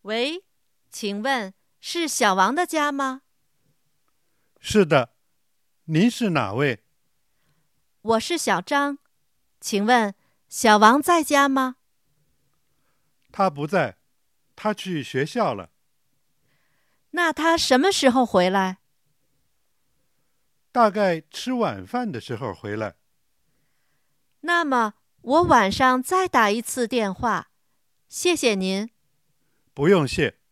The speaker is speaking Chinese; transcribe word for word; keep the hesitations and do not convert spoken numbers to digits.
喂，请问是小王的家吗？ 是的，您是哪位？ 我是小张，请问小王在家吗？ 他不在，他去学校了。 那他什么时候回来？ 大概吃晚饭的时候回来。 那么我晚上再打一次电话，谢谢您。 不用谢。